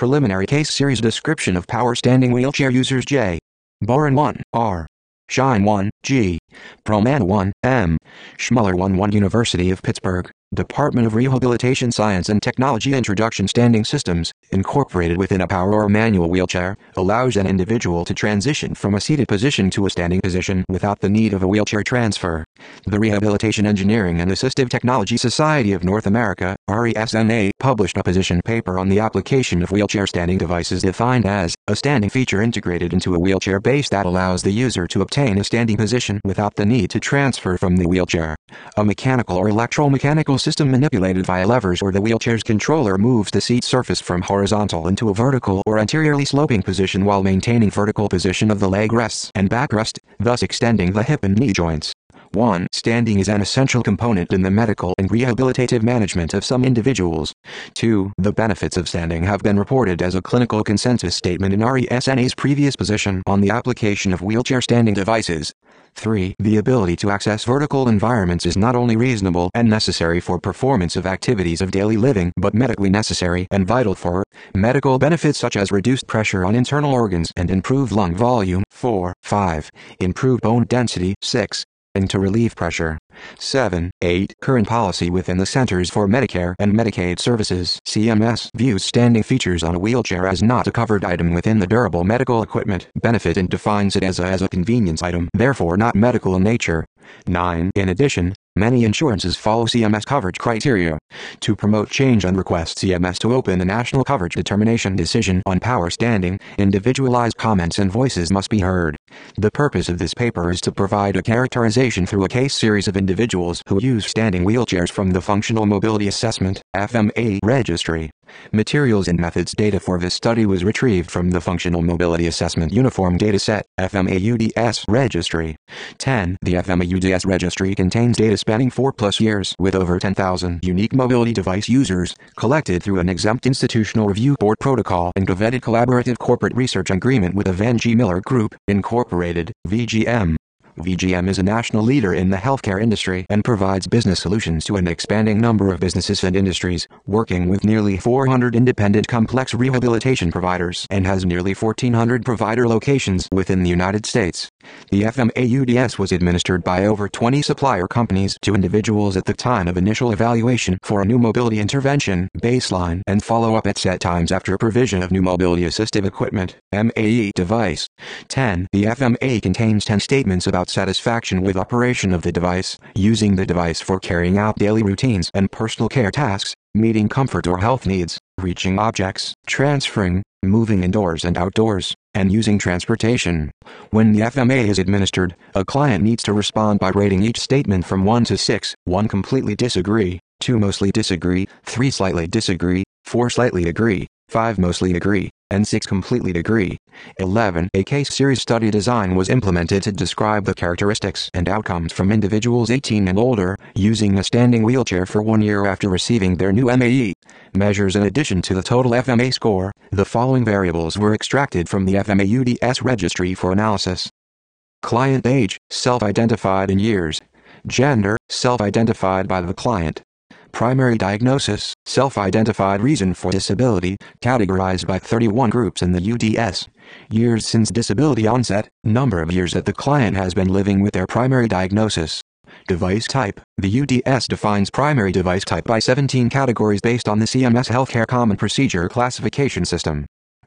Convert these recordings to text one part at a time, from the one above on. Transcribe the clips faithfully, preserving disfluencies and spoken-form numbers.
Preliminary Case Series Description of Power Standing Wheelchair Users J. Boren one, R. Shine one, G. Proman one, M. Schmuller one one University of Pittsburgh, Department of Rehabilitation Science and Technology. Introduction. Standing systems, incorporated within a power or manual wheelchair, allows an individual to transition from a seated position to a standing position without the need of a wheelchair transfer. The Rehabilitation Engineering and Assistive Technology Society of North America, R E S N A, published a position paper on the application of wheelchair standing devices defined as a standing feature integrated into a wheelchair base that allows the user to obtain a standing position without the need to transfer from the wheelchair. A mechanical or electromechanical system manipulated via levers or the wheelchair's controller moves the seat surface from horizontal into a vertical or anteriorly sloping position while maintaining vertical position of the leg rests and backrest, thus extending the hip and knee joints. one. Standing is an essential component in the medical and rehabilitative management of some individuals. two. The benefits of standing have been reported as a clinical consensus statement in R E S N A's previous position on the application of wheelchair standing devices. three. The ability to access vertical environments is not only reasonable and necessary for performance of activities of daily living but medically necessary and vital for medical benefits such as reduced pressure on internal organs and improved lung volume. four. five. Improved bone density. six. And to relieve pressure. seven. eight. Current policy within the Centers for Medicare and Medicaid Services (C M S) views standing features on a wheelchair as not a covered item within the durable medical equipment benefit and defines it as a, as a convenience item, therefore not medical in nature. nine. In addition, many insurances follow C M S coverage criteria. To promote change and request C M S to open a national coverage determination decision on power standing, individualized comments and voices must be heard. The purpose of this paper is to provide a characterization through a case series of individuals who use standing wheelchairs from the Functional Mobility Assessment (F M A) registry. Materials and methods data for this study was retrieved from the Functional Mobility Assessment Uniform Dataset (F M A U D S) registry. ten. The F M A U D S registry contains data spanning four plus years with over ten thousand unique mobility device users, collected through an exempt institutional review board protocol and a vetted collaborative corporate research agreement with the Van G. Miller Group, Incorporated, V G M. V G M is a national leader in the healthcare industry and provides business solutions to an expanding number of businesses and industries, working with nearly four hundred independent complex rehabilitation providers and has nearly fourteen hundred provider locations within the United States. The F M A U D S was administered by over twenty supplier companies to individuals at the time of initial evaluation for a new mobility intervention, baseline, and follow-up at set times after provision of new mobility assistive equipment, M A E device. ten. The F M A contains ten statements about satisfaction with operation of the device, using the device for carrying out daily routines and personal care tasks, meeting comfort or health needs, reaching objects, transferring, moving indoors and outdoors, and using transportation. When the F M A is administered, a client needs to respond by rating each statement from one to six, one completely disagree, two mostly disagree, three slightly disagree, four slightly agree, five mostly agree, and six completely agree. eleven. A case series study design was implemented to describe the characteristics and outcomes from individuals eighteen and older, using a standing wheelchair for one year after receiving their new M A E measures. In addition to the total F M A score, the following variables were extracted from the F M A U D S registry for analysis. Client age, self-identified in years. Gender, self-identified by the client. Primary diagnosis, self-identified reason for disability, categorized by thirty-one groups in the U D S. Years since disability onset, number of years that the client has been living with their primary diagnosis. Device type, the U D S defines primary device type by seventeen categories based on the C M S Healthcare Common Procedure Classification System.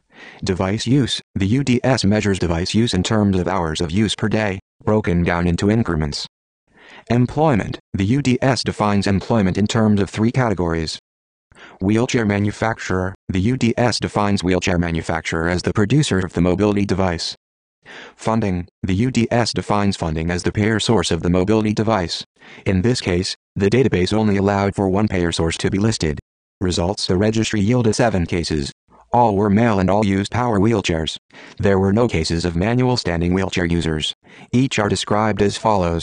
Device use, the U D S measures device use in terms of hours of use per day, broken down into increments. Employment, the U D S defines employment in terms of three categories. Wheelchair manufacturer, the U D S defines wheelchair manufacturer as the producer of the mobility device. Funding, the U D S defines funding as the payer source of the mobility device. In this case, the database only allowed for one payer source to be listed. Results: the registry yielded seven cases. All were male and all used power wheelchairs. There were no cases of manual standing wheelchair users. Each are described as follows.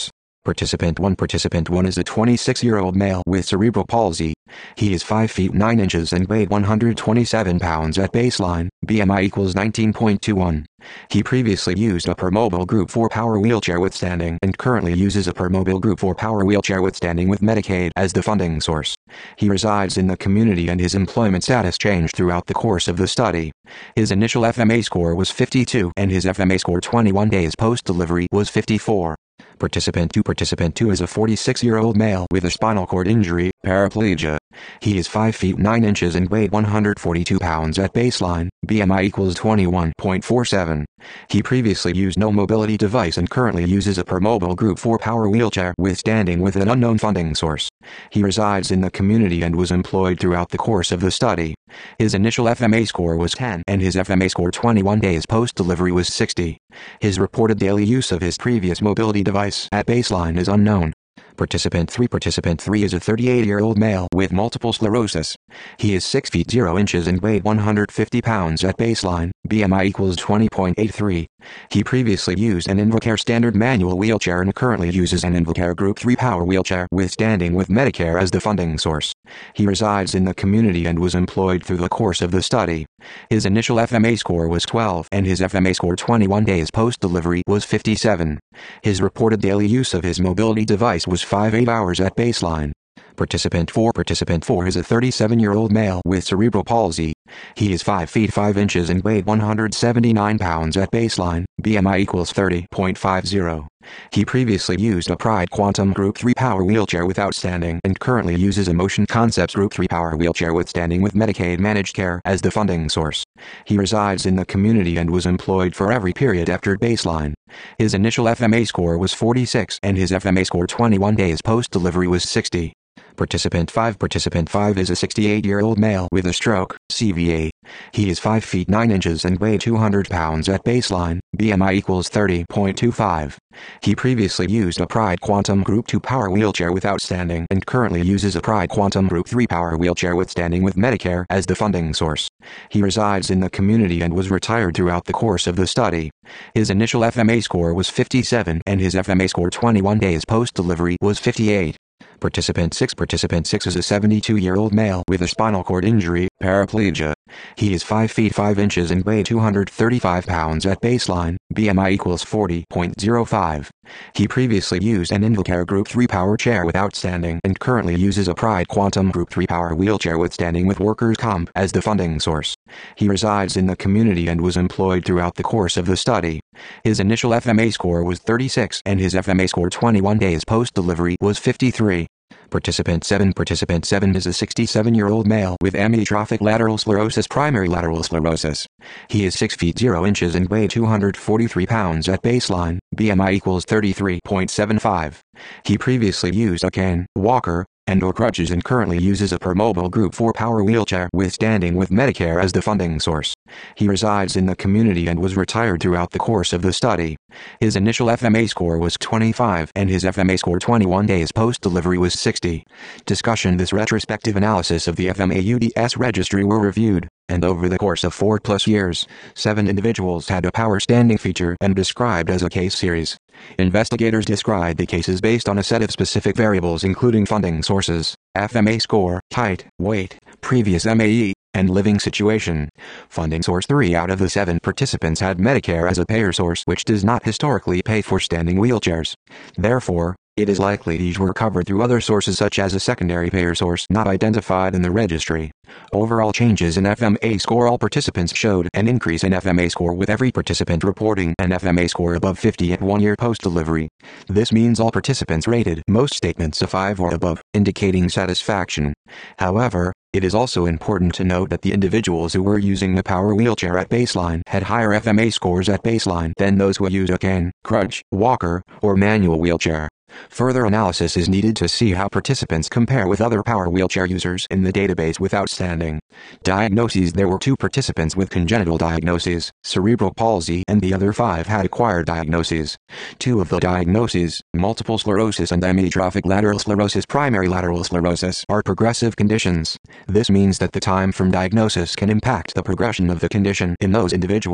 Participant one Participant one is a twenty-six-year-old male with cerebral palsy. He is five feet nine inches and weighed one hundred twenty-seven pounds at baseline, B M I equals nineteen point two one. He previously used a Permobil Group four Power wheelchair with standing and currently uses a Permobil Group four Power wheelchair with standing with Medicaid as the funding source. He resides in the community and his employment status changed throughout the course of the study. His initial F M A score was fifty-two and his F M A score twenty-one days post-delivery was fifty-four. Participant two Participant two is a forty-six-year-old male with a spinal cord injury, paraplegia. He is five feet nine inches and weighed one hundred forty-two pounds at baseline, B M I equals twenty-one point four seven. He previously used no mobility device and currently uses a Permobil Group four Power wheelchair with standing with an unknown funding source. He resides in the community and was employed throughout the course of the study. His initial F M A score was ten and his F M A score twenty-one days post-delivery was sixty. His reported daily use of his previous mobility device at baseline is unknown. Participant three Participant three is a thirty-eight-year-old male with multiple sclerosis. He is six feet zero inches and weighed one hundred fifty pounds at baseline, B M I equals twenty point eight three. He previously used an Invacare standard manual wheelchair and currently uses an Invacare Group three Power wheelchair with standing with Medicare as the funding source. He resides in the community and was employed through the course of the study. His initial F M A score was twelve and his F M A score twenty-one days post-delivery was fifty-seven. His reported daily use of his mobility device was five to eight hours at baseline. Participant four Participant four is a thirty-seven-year-old male with cerebral palsy. He is five feet five inches and weighed one hundred seventy-nine pounds at baseline, B M I equals thirty point five zero. He previously used a Pride Quantum Group three Power wheelchair without standing and currently uses a Motion Concepts Group three Power wheelchair with standing with Medicaid managed care as the funding source. He resides in the community and was employed for every period after baseline. His initial F M A score was forty-six and his F M A score twenty-one days post-delivery was sixty. Participant five Participant five is a sixty-eight-year-old male with a stroke, C V A. He is five feet nine inches and weighed two hundred pounds at baseline, B M I equals thirty point two five. He previously used a Pride Quantum Group two Power wheelchair without standing and currently uses a Pride Quantum Group three Power wheelchair with standing with Medicare as the funding source. He resides in the community and was retired throughout the course of the study. His initial F M A score was fifty-seven and his F M A score twenty-one days post-delivery was fifty-eight. Participant six Participant six is a seventy-two-year-old male with a spinal cord injury, paraplegia. He is five feet five inches and weighed two hundred thirty-five pounds at baseline, B M I equals forty point zero five. He previously used an Invacare Group three Power chair without standing and currently uses a Pride Quantum Group three Power wheelchair with standing with Workers' Comp as the funding source. He resides in the community and was employed throughout the course of the study. His initial F M A score was thirty-six and his F M A score twenty-one days post-delivery was fifty-three. Participant seven Participant seven is a sixty-seven-year-old male with amyotrophic lateral sclerosis primary lateral sclerosis. He is six feet zero inches and weighed two hundred forty-three pounds at baseline, B M I equals thirty-three point seven five. He previously used a cane, walker, and or crutches and currently uses a Permobil Group four Power wheelchair with standing with Medicare as the funding source. He resides in the community and was retired throughout the course of the study. His initial F M A score was twenty-five and his F M A score twenty-one days post-delivery was sixty. Discussion This retrospective analysis of the F M A U D S registry were reviewed, and over the course of four plus years, seven individuals had a power standing feature and described as a case series. Investigators described the cases based on a set of specific variables including funding sources, F M A score, height, weight, previous M A E, and living situation. Funding source Three out of the seven participants had Medicare as a payer source which does not historically pay for standing wheelchairs. Therefore, it is likely these were covered through other sources such as a secondary payer source not identified in the registry. Overall changes in F M A score All participants showed an increase in F M A score with every participant reporting an F M A score above fifty at one year post-delivery. This means all participants rated most statements a five or above, indicating satisfaction. However, it is also important to note that the individuals who were using the power wheelchair at baseline had higher F M A scores at baseline than those who used a cane, crutch, walker, or manual wheelchair. Further analysis is needed to see how participants compare with other power wheelchair users in the database without standing. Diagnoses There were two participants with congenital diagnoses, cerebral palsy, and the other five had acquired diagnoses. Two of the diagnoses, multiple sclerosis and amyotrophic lateral sclerosis primary lateral sclerosis, are progressive conditions. This means that the time from diagnosis can impact the progression of the condition in those individuals.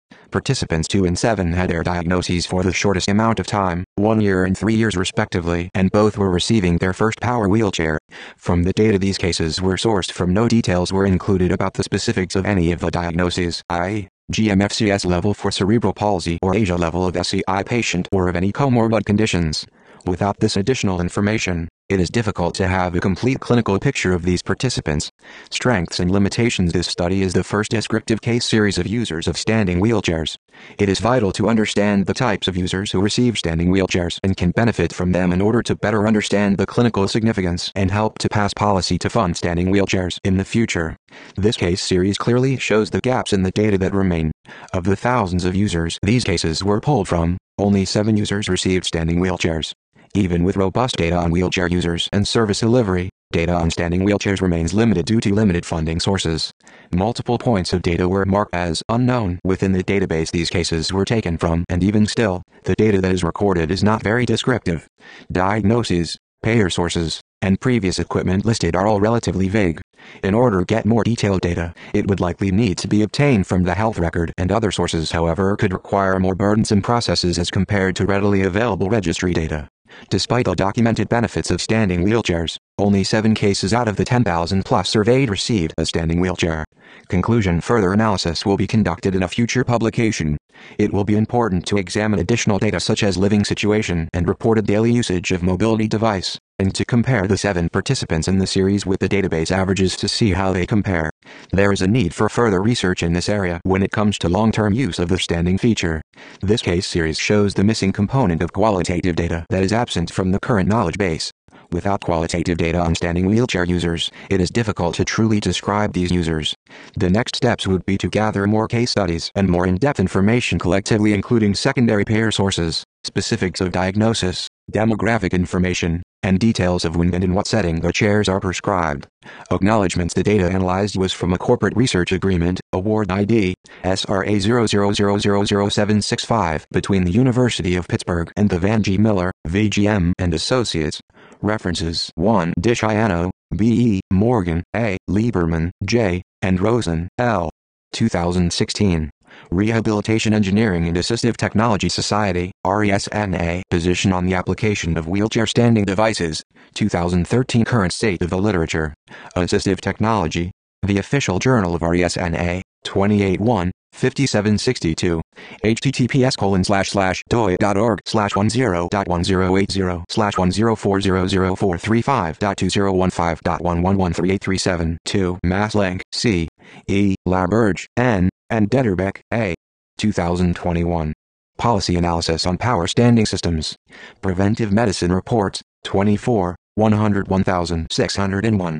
Participants two and seven had their diagnoses for the shortest amount of time, one year and three years respectively, and both were receiving their first power wheelchair. From the data these cases were sourced from, no details were included about the specifics of any of the diagnoses, that is, G M F C S level for cerebral palsy or ASIA level of S C I patient, or of any comorbid conditions. Without this additional information, it is difficult to have a complete clinical picture of these participants' strengths and limitations. This study is the first descriptive case series of users of standing wheelchairs. It is vital to understand the types of users who receive standing wheelchairs and can benefit from them in order to better understand the clinical significance and help to pass policy to fund standing wheelchairs in the future. This case series clearly shows the gaps in the data that remain. Of the thousands of users these cases were pulled from, only seven users received standing wheelchairs. Even with robust data on wheelchair users and service delivery, data on standing wheelchairs remains limited due to limited funding sources. Multiple points of data were marked as unknown within the database these cases were taken from, and even still, the data that is recorded is not very descriptive. Diagnoses, payer sources, and previous equipment listed are all relatively vague. In order to get more detailed data, it would likely need to be obtained from the health record, and other sources, however, could require more burdensome processes as compared to readily available registry data. Despite the documented benefits of standing wheelchairs, only seven cases out of the ten thousand plus surveyed received a standing wheelchair. Conclusion: further analysis will be conducted in a future publication. It will be important to examine additional data such as living situation and reported daily usage of mobility device, and to compare the seven participants in the series with the database averages to see how they compare. There is a need for further research in this area when it comes to long-term use of the standing feature. This case series shows the missing component of qualitative data that is absent from the current knowledge base. Without qualitative data on standing wheelchair users, it is difficult to truly describe these users. The next steps would be to gather more case studies and more in-depth information collectively, including secondary payer sources, specifics of diagnosis, demographic information, and details of when and in what setting the chairs are prescribed. Acknowledgements: the data analyzed was from a corporate research agreement, award I D, S R A zero zero zero zero zero seven six five, between the University of Pittsburgh and the Van G. Miller, V G M and Associates. References: one. DiCiano, B E, Morgan, A, Lieberman, J, and Rosen, L. two thousand sixteen. Rehabilitation Engineering and Assistive Technology Society, R E S N A. Position on the Application of Wheelchair Standing Devices, two thousand thirteen. Current State of the Literature. Assistive Technology. The Official Journal of R E S N A, twenty-eight one, fifty-seven sixty-two. https colon slash slash doi.org slash one zero dot one zero eight zero slash one zero four zero zero four three five dot two zero one five dot one one one three eight three seven two. Maslink, C. E. Laberge, N. and Detterbeck, A. two thousand twenty-one. Policy Analysis on Power Standing Systems. Preventive Medicine Reports, twenty-four, one hundred one thousand six hundred one.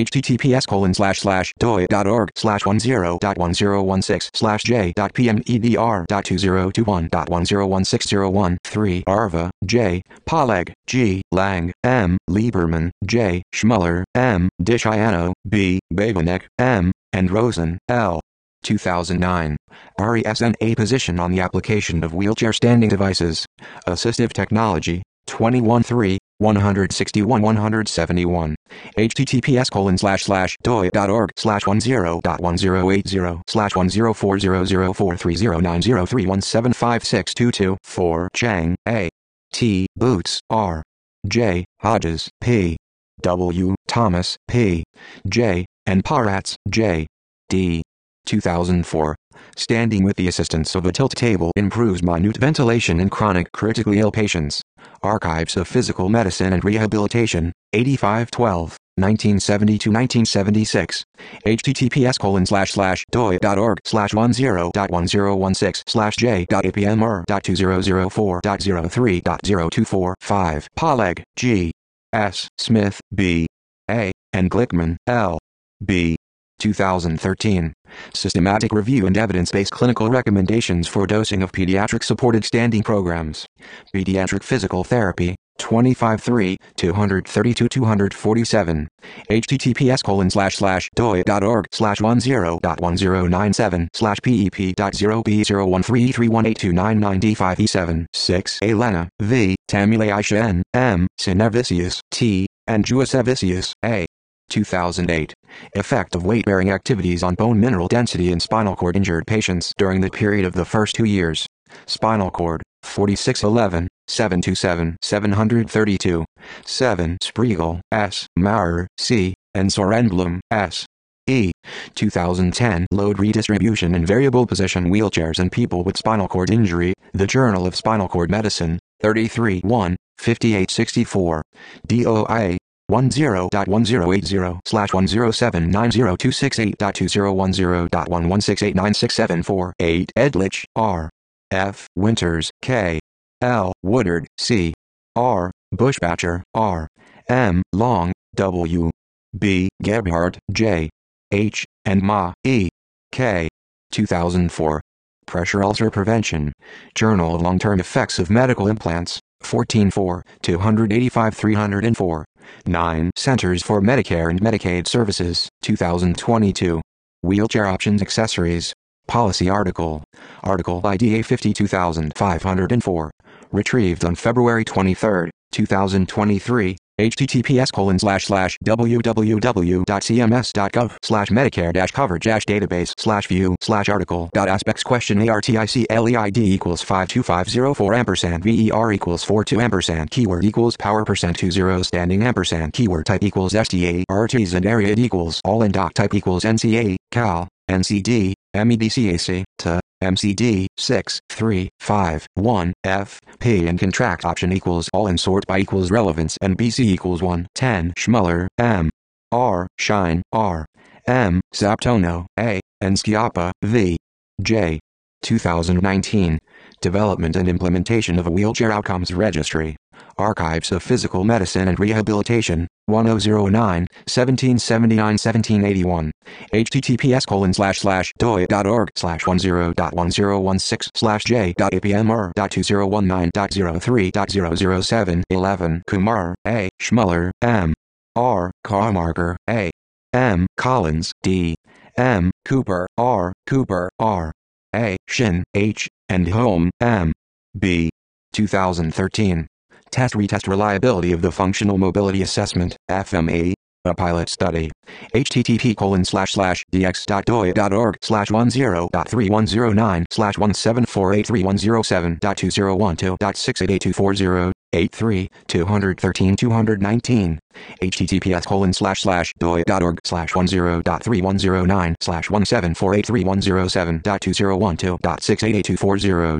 https colon slash slash doi.org slash one zero dot one zero one six slash j dot pmedr dot two zero two one dot one zero one six zero one three. Arva, J. Poleg, G. Lang, M. Lieberman, J. Schmuller, M. DiCiano, B. Babanek, M. and Rosen, L. two thousand nine. R E S N A. Position on the Application of Wheelchair Standing Devices. Assistive Technology, twenty-one three, one sixty-one one seventy-one. https colon slash slash doi.org slash one zero dot one zero eight zero slash one zero four zero zero four three zero nine zero three one seven five six two two. four. Chang, A. T. Boots, R. J. Hodges, P. W. Thomas, P. J. and Paratz, J. D. two thousand four. Standing with the assistance of a tilt table improves minute ventilation in chronic critically ill patients. Archives of Physical Medicine and Rehabilitation, eighty-five twelve, nineteen seventy-two to nineteen seventy-six. https colon slash slash doi.org slash one zero dot one zero one six slash j dot apmr dot two zero zero four dot zero three dot zero two four five. Poleg, G. S. Smith, B. A. and Glickman, L. B. two thousand thirteen. Systematic Review and Evidence-Based Clinical Recommendations for Dosing of Pediatric Supported Standing Programs. Pediatric Physical Therapy, twenty-five three, two thirty-two to two forty-seven. https colon slash slash doi.org slash one zero dot one zero nine seven slash pep dot zero b zero one three three one eight two nine nine d five e seven. six. Elena, V. Tamile Aisha N. M. Sinevicius, T. and Juasevicius, A. two thousand eight. Effect of weight-bearing activities on bone mineral density in spinal cord injured patients during the period of the first two years. Spinal cord, forty-six eleven, seven twenty-seven, seven thirty-two. seven. Spriegel, S. Maurer, C. and Sorenblum, S. E. two thousand ten. Load redistribution in variable position wheelchairs in people with spinal cord injury, The Journal of Spinal Cord Medicine, thirty-three one, fifty-eight sixty-four. D O I A ten dot ten eighty slash one zero seven nine zero two six eight dot two zero one zero dot one one six eight nine six seven four eight. Edlich, R. F. Winters, K. L. Woodard, C. R. Bushbacher, R. M. Long, W. B. Gebhardt, J. H. and Ma, E. K. two thousand four. Pressure ulcer prevention. Journal of Long-Term Effects of Medical Implants, fourteen four, two eighty-five three oh four. nine. Centers for Medicare and Medicaid Services, two thousand twenty-two. Wheelchair Options Accessories. Policy Article. Article I D A fifty-two thousand five hundred four. Retrieved on February twenty-third, two thousand twenty-three. https colon slash slash www.cms.gov slash medicare dash coverage dash database slash view slash article dot aspects question articleid equals five two five zero four ampersand ver equals four two ampersand keyword equals power percent two zero standing ampersand keyword type equals S T A arts and area equals all and doc type equals N C A cal N C D M E D C A C to M C D six three five one F P and contract option equals all and sort by equals relevance and B C equals one ten. Schmuller, M. R. Shine, R. M. Zaptono, A. and Schiappa, V. J. two thousand nineteen. Development and Implementation of a Wheelchair Outcomes Registry. Archives of Physical Medicine and Rehabilitation, ten nine, seventeen seventy-nine seventeen eighty-one. https colon slash slash doi.org slash ten dot ten sixteen slash j.apmr dot two zero one nine dot zero three dot zero zero seven eleven. Kumar, A. Schmuller, M. R. Carmarker, A. M. Collins, D. M. Cooper, R. Cooper, R. A. Shin, H. and Holm, M. B. two thousand thirteen. Test Retest Reliability of the Functional Mobility Assessment, F M A, a pilot study. http colon slash slash dx.doi.org slash ten dot three one zero nine slash one seven four eight three one zero seven dot two zero one two dot six eight eight two four zero eight three two one three two one nine. https colon slash slash doi.org slash ten dot three one zero nine slash one seven four eight three one zero seven dot two zero one two dot six eight eight two four zero